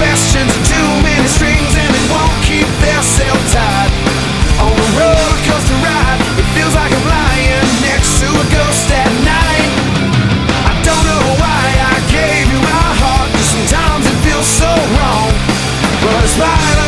questions and too many strings, and they won't keep their self tied. On a roller coaster ride, it feels like I'm lying next to a ghost at night. I don't know why I gave you my heart, 'cause sometimes it feels so wrong, but it's mine.